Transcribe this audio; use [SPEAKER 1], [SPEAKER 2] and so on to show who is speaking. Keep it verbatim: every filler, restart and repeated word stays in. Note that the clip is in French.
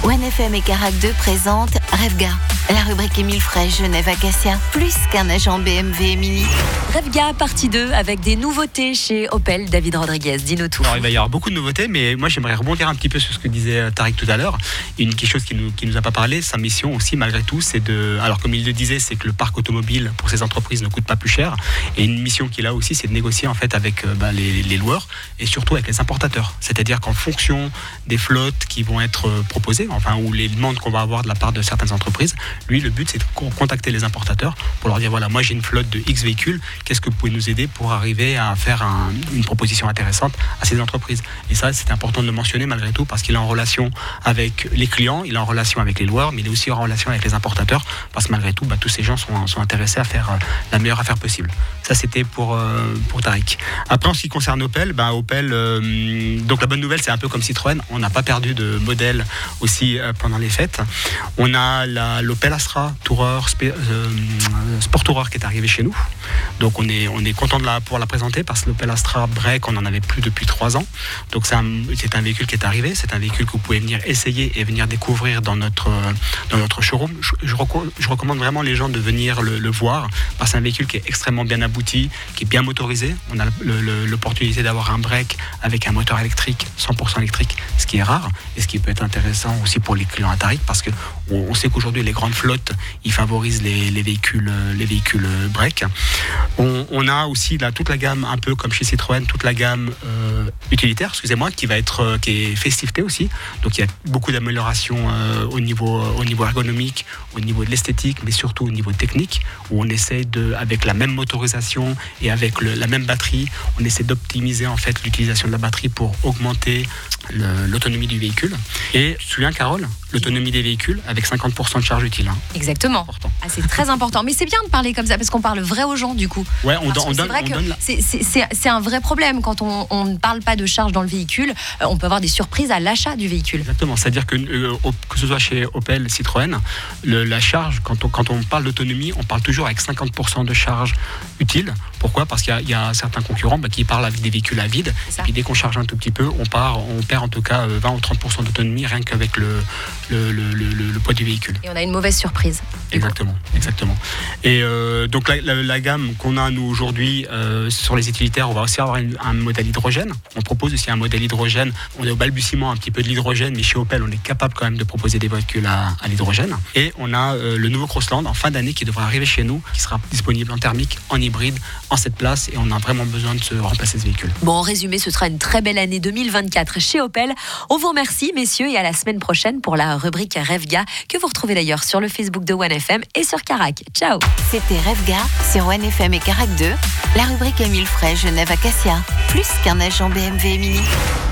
[SPEAKER 1] One F M et Carac deux présentent Revga, la rubrique Émile Frey, Genève Acacia, plus qu'un agent B M W et Mini.
[SPEAKER 2] Revga, partie deux, avec des nouveautés chez Opel. David Rodriguez, dis-nous tout.
[SPEAKER 3] Alors, il va y avoir beaucoup de nouveautés, mais moi j'aimerais rebondir un petit peu sur ce que disait Tariq tout à l'heure. Une quelque chose qui nous, qui nous a pas parlé, sa mission aussi malgré tout, c'est de... Alors comme il le disait, c'est que le parc automobile pour ces entreprises ne coûte pas plus cher. Et une mission qu'il a aussi, c'est de négocier en fait avec euh, bah, les, les loueurs et surtout avec les importateurs. C'est-à-dire qu'en fonction des flottes qui vont être euh, proposées, enfin ou les demandes qu'on va avoir de la part de certaines entreprises, lui le but c'est de contacter les importateurs pour leur dire voilà, moi j'ai une flotte de X véhicules, qu'est-ce que vous pouvez nous aider pour arriver à faire un, une proposition intéressante à ces entreprises. Et ça c'est important de le mentionner malgré tout parce qu'il est en relation avec les clients, il est en relation avec les loueurs, mais il est aussi en relation avec les importateurs parce que malgré tout bah, tous ces gens sont, sont intéressés à faire euh, la meilleure affaire possible. Ça c'était pour, euh, pour Tariq. Après en ce qui concerne Opel, bah, Opel euh, donc la bonne nouvelle c'est un peu comme Citroën, on n'a pas perdu de modèle aussi euh, pendant les fêtes. On a la, l'Opel Astra Tourer, Spé, euh, Sport Tourer qui est arrivé chez nous. Donc on est, on est content de la, pouvoir la présenter parce que l'Opel Astra Break, on n'en avait plus depuis trois ans. Donc c'est un, c'est un véhicule qui est arrivé, c'est un véhicule que vous pouvez venir essayer et venir découvrir dans notre, dans notre showroom. Je, je, je recommande vraiment les gens de venir le, le voir parce que c'est un véhicule qui est extrêmement bien abouti, qui est bien motorisé. On a le, le, l'opportunité d'avoir un break avec un moteur électrique, cent pour cent électrique, ce qui est rare et ce qui peut être intéressant aussi pour les clients à Tariq parce que on, on sait qu'aujourd'hui les grandes flottes ils favorisent les, les véhicules les véhicules break. On, on a aussi là toute la gamme un peu comme chez Citroën, toute la gamme euh, utilitaire, excusez-moi, qui va être euh, qui est facelifté aussi. Donc il y a beaucoup d'améliorations euh, au niveau au niveau ergonomique, au niveau de l'esthétique, mais surtout au niveau technique où on essaie de avec la même motorisation et avec le, la même batterie, on essaie d'optimiser en fait l'utilisation de la batterie pour augmenter le, l'autonomie du véhicule. Et tu te souviens Carole, l'autonomie des véhicules avec cinquante pour cent de charge utile. Hein.
[SPEAKER 2] Exactement. Ah, c'est très important. Mais c'est bien de parler comme ça parce qu'on parle vrai aux gens du coup.
[SPEAKER 3] Ouais, on, don, on
[SPEAKER 2] c'est
[SPEAKER 3] donne.
[SPEAKER 2] Vrai
[SPEAKER 3] on
[SPEAKER 2] que
[SPEAKER 3] donne la...
[SPEAKER 2] c'est, c'est, c'est, c'est un vrai problème quand on, on ne parle pas de charge dans le véhicule. Euh, on peut avoir des surprises à l'achat du véhicule.
[SPEAKER 3] Exactement. C'est-à-dire que euh, que ce soit chez Opel, Citroën, le, la charge quand on quand on parle d'autonomie, on parle toujours avec cinquante pour cent de charge utile. Pourquoi ? Parce qu'il y a, il y a certains concurrents bah, qui parlent avec des véhicules à vide. Et puis dès qu'on charge un tout petit peu, on part, on perd en tout cas vingt ou trente pour cent d'autonomie rien qu'avec le le, le, le, le, le poids du véhicule.
[SPEAKER 2] Et on a une mauvaise surprise.
[SPEAKER 3] Exactement, exactement. Et euh, donc la, la, la gamme qu'on a nous aujourd'hui euh, sur les utilitaires, on va aussi avoir une, un modèle hydrogène. On propose aussi un modèle hydrogène. On est au balbutiement un petit peu de l'hydrogène, mais chez Opel, on est capable quand même de proposer des véhicules à, à l'hydrogène. Et on a euh, le nouveau Crossland en fin d'année qui devrait arriver chez nous, qui sera disponible en thermique, en hybride, en sept places, et on a vraiment besoin de se remplacer ce véhicule.
[SPEAKER 2] Bon, en résumé, ce sera une très belle année deux mille vingt-quatre chez Opel. On vous remercie, messieurs, et à la semaine prochaine pour la rubrique Revga, que vous retrouvez d'ailleurs sur le Facebook de One F M et sur Carac. Ciao.
[SPEAKER 1] C'était Revga sur One F M et Carac deux, la rubrique Émile Frey, Genève Acacia, plus qu'un agent B M W et Mini.